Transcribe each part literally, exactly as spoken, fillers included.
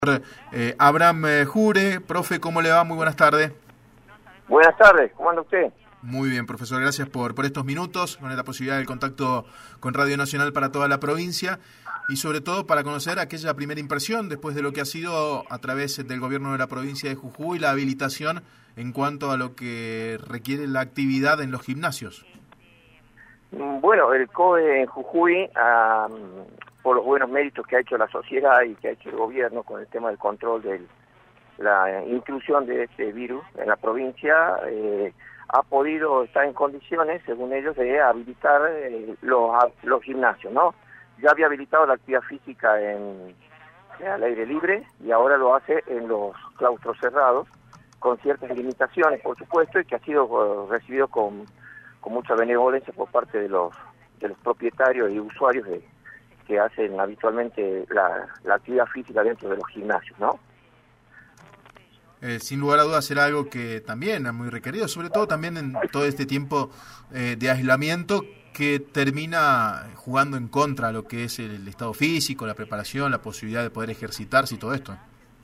Eh, Abraham eh, Jure, profe, ¿cómo le va? Muy buenas tardes. Buenas tardes, ¿cómo anda usted? Muy bien, profesor, gracias por, por estos minutos, con la posibilidad del contacto con Radio Nacional para toda la provincia y sobre todo para conocer aquella primera impresión después de lo que ha sido a través del gobierno de la provincia de Jujuy la habilitación en cuanto a lo que requiere la actividad en los gimnasios. Bueno, el C O E en Jujuy, um, por los buenos méritos que ha hecho la sociedad y que ha hecho el gobierno con el tema del control de la intrusión de este virus en la provincia, eh, ha podido estar en condiciones, según ellos, de habilitar eh, los, los gimnasios, ¿no? Ya había habilitado la actividad física en, al aire libre y ahora lo hace en los claustros cerrados, con ciertas limitaciones, por supuesto, y que ha sido uh, recibido con, con mucha benevolencia por parte de los, de los propietarios y usuarios de, que hacen habitualmente la, la actividad física dentro de los gimnasios, ¿no? Eh, sin lugar a dudas será algo que también es muy requerido, sobre todo también en todo este tiempo eh, de aislamiento que termina jugando en contra de lo que es el estado físico, la preparación, la posibilidad de poder ejercitarse y todo esto.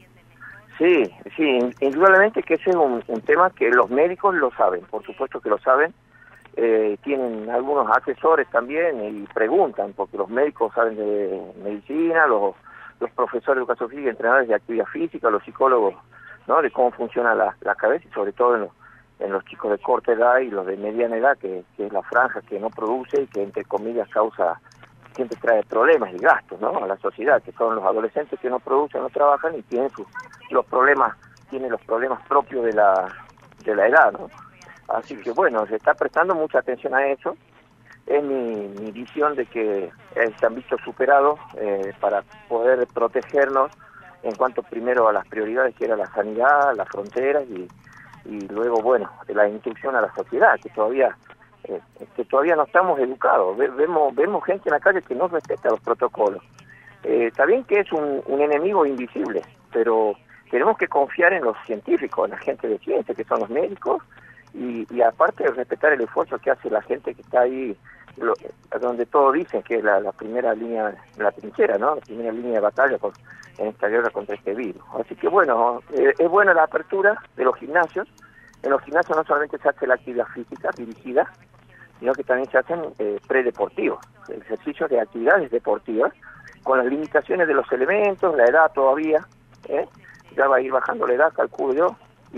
Sí, sí, indudablemente que ese es un, un tema que los médicos lo saben, por supuesto que lo saben, eh, tienen algunos asesores también y preguntan, porque los médicos saben de medicina, los, los profesores de educación física, entrenadores de actividad física, los psicólogos, ¿no? De cómo funciona la, la cabeza y sobre todo en los, en los chicos de corta edad y los de mediana edad, que, que es la franja que no produce y que entre comillas causa, siempre trae problemas y gastos, ¿no? A la sociedad, que son los adolescentes que no producen, no trabajan y tienen sus, los problemas, tienen los problemas propios de la, de la edad, ¿no? Así que bueno, se está prestando mucha atención a eso. Es mi, mi visión de que eh, se han visto superados eh, para poder protegernos en cuanto primero a las prioridades que era la sanidad, las fronteras y, y luego, bueno, la instrucción a la sociedad, que todavía eh, que todavía no estamos educados. Ve, vemos vemos gente en la calle que no respeta los protocolos. Eh, está bien que es un, un enemigo invisible, pero tenemos que confiar en los científicos, en la gente de ciencia, que son los médicos, y, y aparte de respetar el esfuerzo que hace la gente que está ahí, lo, donde todos dicen que es la, la primera línea, la trinchera, ¿no? La primera línea de batalla con, en esta guerra contra este virus. Así que bueno, eh, es buena la apertura de los gimnasios. En los gimnasios no solamente se hace la actividad física dirigida, sino que también se hacen eh, predeportivos, ejercicios de actividades deportivas, con las limitaciones de los elementos, la edad todavía, ¿eh? Ya va a ir bajando la edad, calculo yo,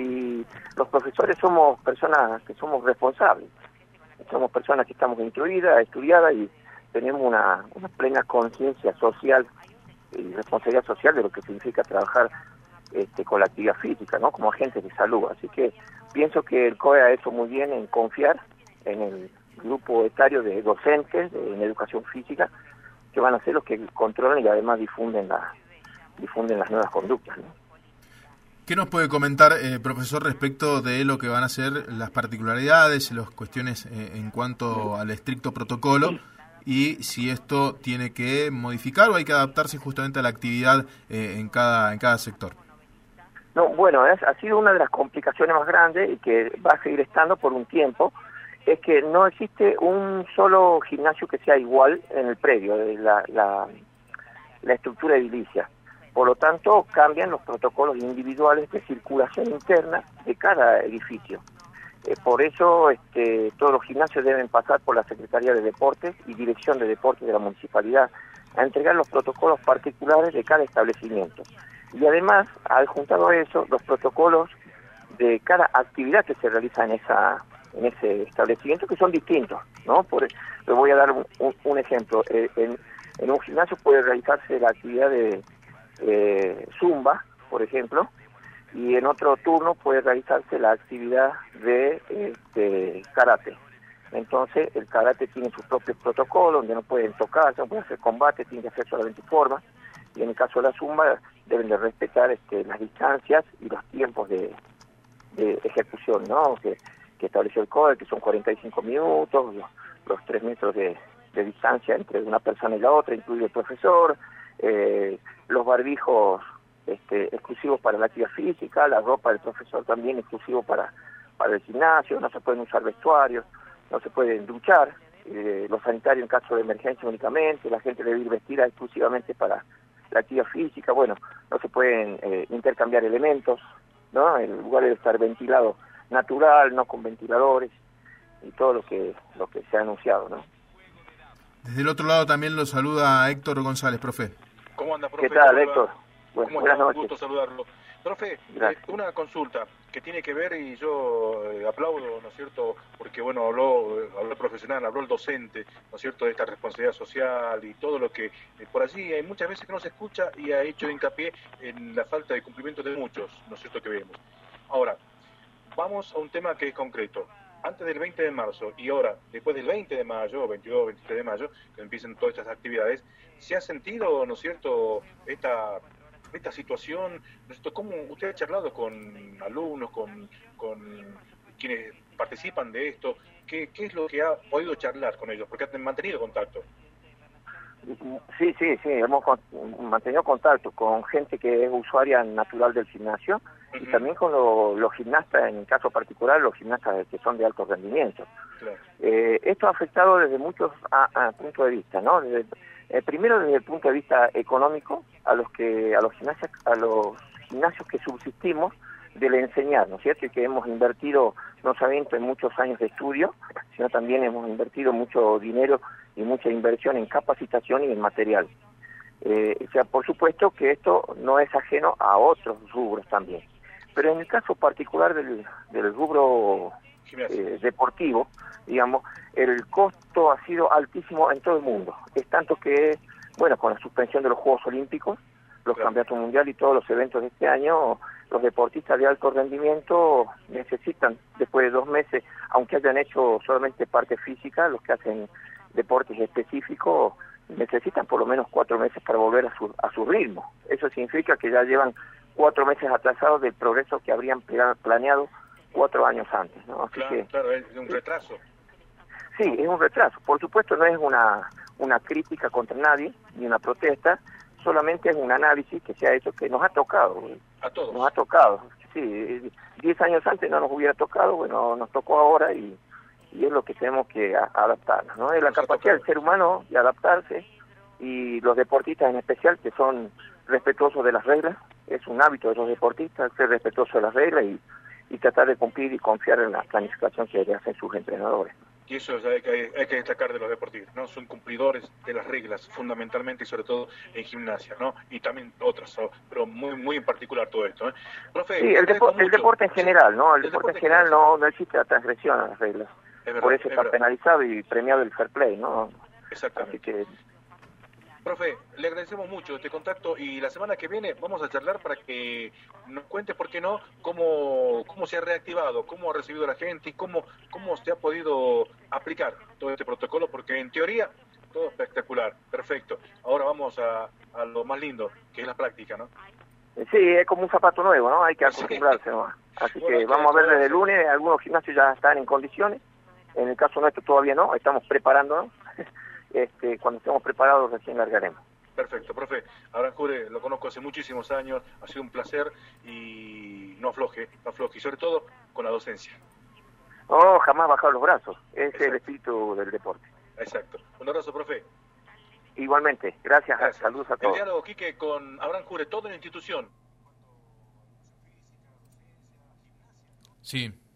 y los profesores somos personas que somos responsables, somos personas que estamos instruidas, estudiadas y tenemos una, una plena conciencia social y responsabilidad social de lo que significa trabajar este, con la actividad física, ¿no? Como agentes de salud. Así que pienso que el C O E ha hecho muy bien en confiar en el grupo etario de docentes de, en educación física, que van a ser los que controlan y además difunden, la, difunden las nuevas conductas, ¿no? ¿Qué nos puede comentar, eh, profesor, respecto de lo que van a ser las particularidades, las cuestiones eh, en cuanto al estricto protocolo y si esto tiene que modificar o hay que adaptarse justamente a la actividad eh, en cada en cada sector? No, bueno, es, ha sido una de las complicaciones más grandes y que va a seguir estando por un tiempo, es que no existe un solo gimnasio que sea igual en el predio, la, la, la estructura edilicia. Por lo tanto, cambian los protocolos individuales de circulación interna de cada edificio. Eh, por eso este, todos los gimnasios deben pasar por la Secretaría de Deportes y Dirección de Deportes de la Municipalidad a entregar los protocolos particulares de cada establecimiento. Y además, adjuntado a eso, los protocolos de cada actividad que se realiza en esa en ese establecimiento, que son distintos, ¿no? Por, le voy a dar un, un, un ejemplo. Eh, en, en un gimnasio puede realizarse la actividad de Eh, zumba, por ejemplo, y en otro turno puede realizarse la actividad de, eh, de karate. Entonces el karate tiene sus propios protocolos, donde no pueden tocarse, no pueden hacer combate, tienen que hacer solamente forma, y en el caso de la zumba deben de respetar este, las distancias y los tiempos de, de ejecución, ¿no? Que, que estableció el C O E, que son cuarenta y cinco minutos, los, los tres metros de, de distancia entre una persona y la otra, incluido el profesor, Eh, los barbijos este, exclusivos para la actividad física, la ropa del profesor también exclusivo para, para el gimnasio, no se pueden usar vestuarios, no se pueden duchar, eh, los sanitarios en caso de emergencia únicamente, la gente debe ir vestida exclusivamente para, la actividad física, bueno, no se pueden eh, intercambiar elementos, ¿no? El lugar debe estar ventilado natural, no con ventiladores, y todo lo que lo que se ha anunciado, ¿no? Desde el otro lado también lo saluda Héctor González, profe. ¿Cómo anda, profe? ¿Qué tal, Héctor? Bueno, ¿Cómo buenas está? Un noches. gusto saludarlo. Profe, eh, Gracias. una consulta que tiene que ver, y yo eh, aplaudo, ¿no es cierto?, porque, bueno, habló, eh, habló el profesional, habló el docente, ¿no es cierto?, de esta responsabilidad social y todo lo que eh, por allí hay muchas veces que no se escucha, y ha hecho hincapié en la falta de cumplimiento de muchos, ¿no es cierto?, que vemos. Ahora, vamos a un tema que es concreto. Antes del veinte de marzo y ahora, después del veinte de mayo, veintidós, veintitrés de mayo, que empiecen todas estas actividades, ¿se ha sentido, ¿no es cierto?, esta... esta situación, ¿no es cierto? ¿Cómo usted ha charlado con alumnos, con, con quienes participan de esto? ¿Qué, ¿Qué es lo que ha podido charlar con ellos? Porque han mantenido contacto. Sí, sí, sí, hemos mantenido contacto con gente que es usuaria natural del gimnasio, uh-huh, y también con lo, los gimnastas, en el caso particular, los gimnastas que son de alto rendimiento. Claro. Eh, esto ha afectado desde muchos a, a puntos de vista, ¿no? Desde, eh, primero desde el punto de vista económico, a los que a los gimnasios, a los gimnasios que subsistimos del enseñar, ¿no es cierto? Y que hemos invertido no solamente en muchos años de estudio, sino también hemos invertido mucho dinero y mucha inversión en capacitación y en material. Eh, o sea, por supuesto que esto no es ajeno a otros rubros también. Pero en el caso particular del, del rubro eh, deportivo, digamos, el costo ha sido altísimo en todo el mundo. Es tanto que, bueno, con la suspensión de los Juegos Olímpicos, los claro. campeonatos mundiales y todos los eventos de este año, los deportistas de alto rendimiento necesitan, después de dos meses, aunque hayan hecho solamente parte física, los que hacen deportes específicos, necesitan por lo menos cuatro meses para volver a su, a su ritmo. Eso significa que ya llevan cuatro meses atrasados del progreso que habrían planeado cuatro años antes, ¿no? Así claro, que, claro, es un retraso. Sí, es un retraso. Por supuesto no es una, una crítica contra nadie, ni una protesta, solamente es un análisis que se ha hecho que nos ha tocado. A todos. Nos ha tocado. Sí, diez años antes no nos hubiera tocado, bueno, nos tocó ahora y, y es lo que tenemos que a, adaptarnos, ¿no? Es la capacidad del ser humano de adaptarse, y los deportistas en especial que son respetuosos de las reglas. Es un hábito de los deportistas ser respetuosos de las reglas y, y tratar de cumplir y confiar en la planificación que le hacen sus entrenadores. Y eso es hay que, hay que destacar de los deportistas, ¿no? Son cumplidores de las reglas, fundamentalmente y sobre todo en gimnasia, ¿no? Y también otras, ¿no? Pero muy muy en particular todo esto, ¿eh? Profe, sí, el, depo el deporte en general, ¿no? El, el deporte, deporte en general no, no existe la transgresión a las reglas. Verdad, por eso está verdad. penalizado y premiado el fair play, ¿no? Exactamente. Así que... Profe, le agradecemos mucho este contacto, y la semana que viene vamos a charlar para que nos cuente, ¿por qué no?, cómo, cómo se ha reactivado, cómo ha recibido la gente y cómo, cómo se ha podido aplicar todo este protocolo, porque en teoría todo espectacular, perfecto. Ahora vamos a, a lo más lindo, que es la práctica, ¿no? Sí, es como un zapato nuevo, ¿no? Hay que acostumbrarse, ¿no? Así bueno, que vamos a ver desde el lunes, algunos gimnasios ya están en condiciones, en el caso nuestro todavía no, estamos preparándonos. Este, cuando estemos preparados recién largaremos. Perfecto, profe. Aranjure lo conozco hace muchísimos años, ha sido un placer, y no afloje, no afloje, y sobre todo con la docencia. No, jamás bajar los brazos, es Exacto. el espíritu del deporte. Exacto. Un abrazo, profe. Igualmente, gracias, gracias. Saludos a todos. El diálogo, Quique, con Aranjure, toda la institución. Sí.